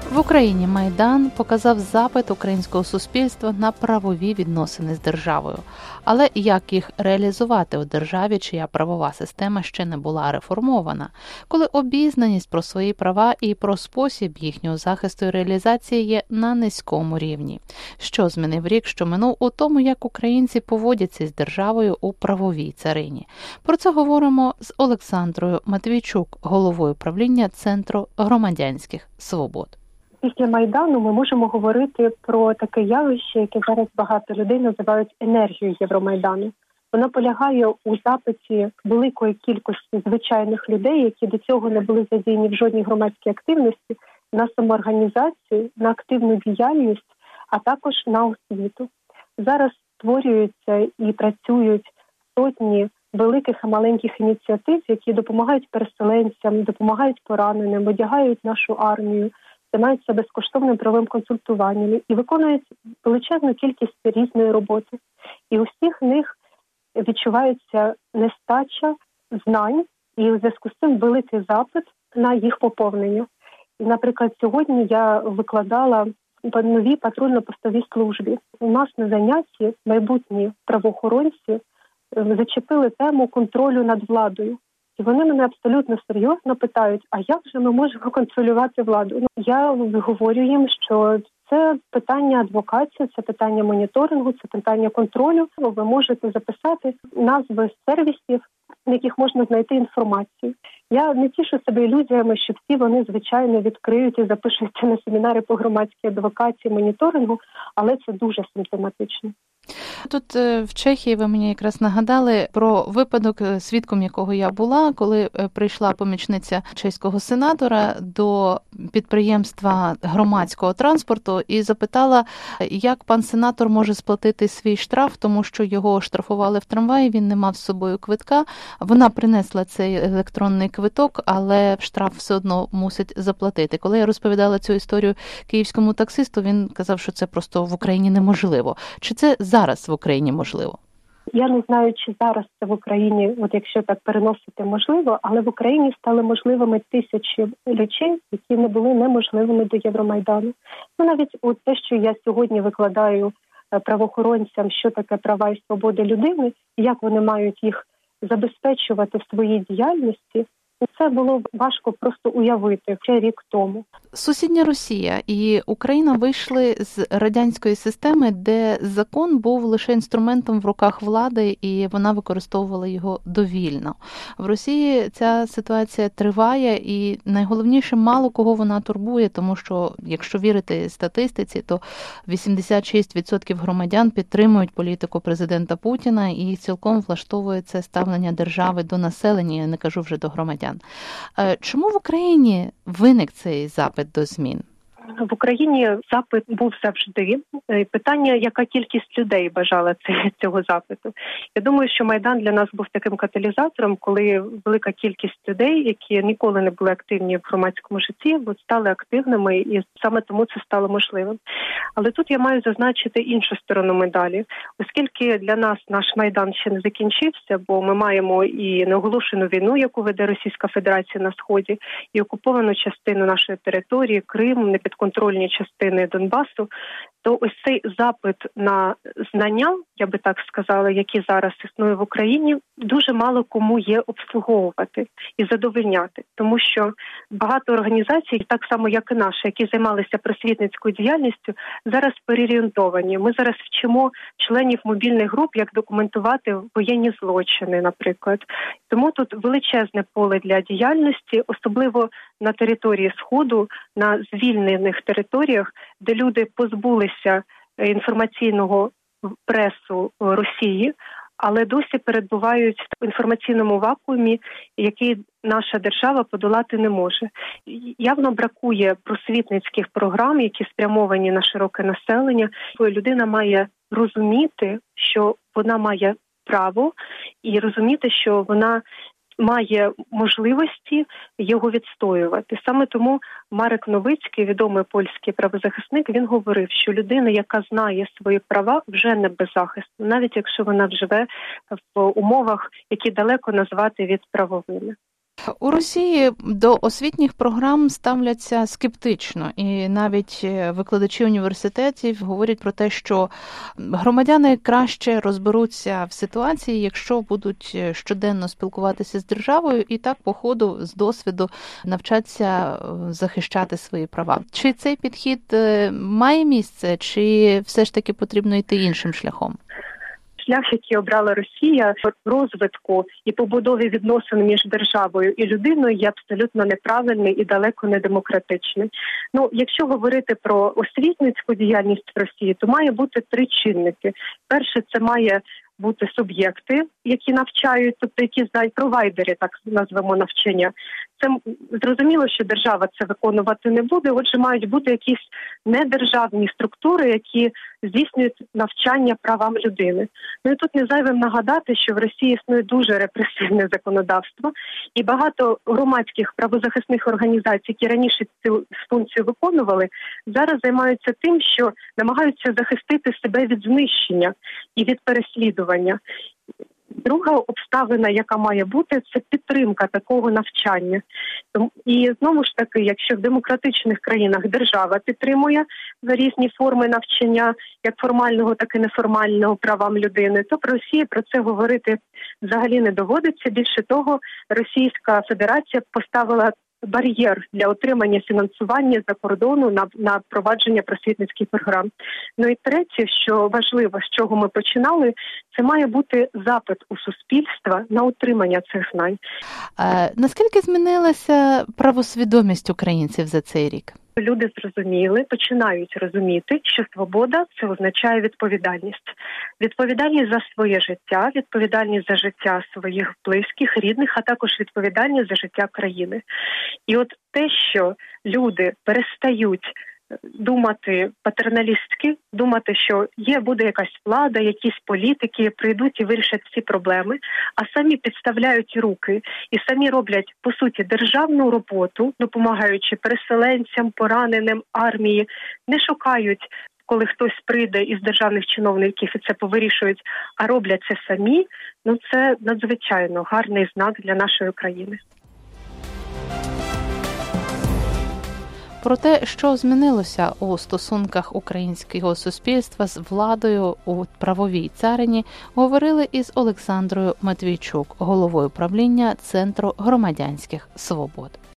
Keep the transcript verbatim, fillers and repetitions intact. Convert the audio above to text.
В Україні Майдан показав запит українського суспільства на правові відносини з державою. Але як їх реалізувати у державі, чия правова система ще не була реформована, коли обізнаність про свої права і про спосіб їхнього захисту і реалізації є на низькому рівні? Що змінив рік, що минув у тому, як українці поводяться з державою у правовій царині? Про це говоримо з Олександрою Матвійчук, головою правління Центру громадянських свобод. Після Майдану ми можемо говорити про таке явище, яке зараз багато людей називають енергією Євромайдану. Вона полягає у запиті великої кількості звичайних людей, які до цього не були задіяні в жодній громадській активності, на самоорганізацію, на активну діяльність, а також на освіту. Зараз створюються і працюють сотні великих і маленьких ініціатив, які допомагають переселенцям, допомагають пораненим, одягають нашу армію, займаються безкоштовним правовим консультуванням і виконують величезну кількість різної роботи. І у всіх них відчувається нестача знань, і у зв'язку з цим великий запит на їх поповнення. І, наприклад, сьогодні я викладала по новій патрульно-постовій службі. У нас на занятті майбутні правоохоронці зачепили тему контролю над владою. І вони мене абсолютно серйозно питають, а як же ми можемо контролювати владу? Ну, я говорю їм, що це питання адвокації, це питання моніторингу, це питання контролю. Ви можете записати назви сервісів, на яких можна знайти інформацію. Я не тішу себе ілюзіями, що всі вони, звичайно, відкриють і запишуться на семінари по громадській адвокації, моніторингу, але це дуже симптоматично. Тут в Чехії ви мені якраз нагадали про випадок, свідком якого я була, коли прийшла помічниця чеського сенатора до підприємства громадського транспорту і запитала, як пан сенатор може сплатити свій штраф, тому що його штрафували в трамваї, він не мав з собою квитка. Вона принесла цей електронний квиток, але штраф все одно мусить заплатити. Коли я розповідала цю історію київському таксисту, він казав, що це просто в Україні неможливо. Чи це зараз в Україні можливо? Я не знаю, чи зараз це в Україні, от якщо так переносити, можливо, але в Україні стали можливими тисячі речей, які не були неможливими до Євромайдану. Ну, навіть от те, що я сьогодні викладаю правоохоронцям, що таке права і свободи людини, як вони мають їх забезпечувати в своїй діяльності, це було важко просто уявити ще рік тому. Сусідня Росія і Україна вийшли з радянської системи, де закон був лише інструментом в руках влади, і вона використовувала його довільно. В Росії ця ситуація триває, і найголовніше, мало кого вона турбує, тому що, якщо вірити статистиці, то вісімдесят шість відсотків громадян підтримують політику президента Путіна і цілком влаштовує це ставлення держави до населення, я не кажу вже до громадян. Чому в Україні виник цей запит до змін? В Україні запит був завжди. Питання, яка кількість людей бажала цього запиту. Я думаю, що Майдан для нас був таким каталізатором, коли велика кількість людей, які ніколи не були активні в громадському житті, стали активними, і саме тому це стало можливим. Але тут я маю зазначити іншу сторону медалі. Оскільки для нас наш Майдан ще не закінчився, бо ми маємо і неоголошену війну, яку веде Російська Федерація на Сході, і окуповану частину нашої території, Крим, непідконтрольні частини Донбасу, то ось цей запит на знання, я би так сказала, які зараз існує в Україні, дуже мало кому є обслуговувати і задовольняти. Тому що багато організацій, так само як і наші, які займалися просвітницькою діяльністю, зараз переорієнтовані. Ми зараз вчимо членів мобільних груп, як документувати воєнні злочини, наприклад. Тому тут величезне поле для діяльності, особливо на території Сходу, на звільнених територіях, де люди позбулися інформаційного пресу Росії, але досі перебувають в інформаційному вакуумі, який наша держава подолати не може. Явно бракує просвітницьких програм, які спрямовані на широке населення. Людина має розуміти, що вона має право, і розуміти, що вона має можливості його відстоювати. Саме тому Марек Новицький, відомий польський правозахисник, він говорив, що людина, яка знає свої права, вже не беззахисна, навіть якщо вона живе в умовах, які далеко назвати від правовими. У Росії до освітніх програм ставляться скептично, і навіть викладачі університетів говорять про те, що громадяни краще розберуться в ситуації, якщо будуть щоденно спілкуватися з державою і так по ходу з досвіду навчатися захищати свої права. Чи цей підхід має місце, чи все ж таки потрібно йти іншим шляхом? Шлях, який обрала Росія в розвитку і побудові відносин між державою і людиною, є абсолютно неправильний і далеко не демократичний. Ну, якщо говорити про освітницьку діяльність в Росії, то має бути три чинники. Перше, це має бути суб'єкти, які навчають, тобто які знають провайдери, так назвемо, навчання. Це зрозуміло, що держава це виконувати не буде, отже, мають бути якісь недержавні структури, які здійснюють навчання правам людини. Ну і тут не зайвим нагадати, що в Росії існує дуже репресивне законодавство, і багато громадських правозахисних організацій, які раніше цю функцію виконували, зараз займаються тим, що намагаються захистити себе від знищення і від переслідування. Друга обставина, яка має бути, це підтримка такого навчання. І знову ж таки, якщо в демократичних країнах держава підтримує за різні форми навчання, як формального, так і неформального правам людини, то про Росії про це говорити взагалі не доводиться. Більше того, Російська Федерація поставила бар'єр для отримання фінансування за кордону на, на провадження просвітницьких програм. Ну і третє, що важливо, з чого ми починали, це має бути запит у суспільства на отримання цих знань. А наскільки змінилася правосвідомість українців за цей рік? Люди зрозуміли, починають розуміти, що свобода – це означає відповідальність. Відповідальність за своє життя, відповідальність за життя своїх близьких, рідних, а також відповідальність за життя країни. І от те, що люди перестають думати патерналістськи, думати, що є, буде якась влада, якісь політики прийдуть і вирішать ці проблеми, а самі підставляють руки і самі роблять, по суті, державну роботу, допомагаючи переселенцям, пораненим, армії, не шукають, коли хтось прийде із державних чиновників і це повирішують, а роблять це самі, ну це надзвичайно гарний знак для нашої країни. Про те, що змінилося у стосунках українського суспільства з владою у правовій царині, говорили із Олександрою Матвійчук, головою правління Центру громадянських свобод.